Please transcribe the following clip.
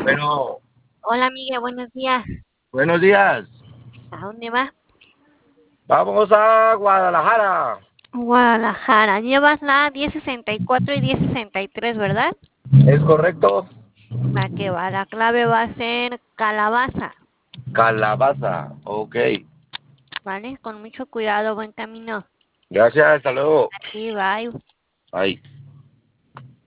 Bueno, Hola, amiga, buenos días. buenos días. ¿A dónde vas? Vamos a Guadalajara. Guadalajara. Llevas la 1064 y 1063, ¿verdad? ¿Es correcto? Va que va. La clave va a ser calabaza, Calabaza. Ok. ¿vale? Con mucho cuidado, buen camino. Gracias, hasta luego. A ti, bye. Bye.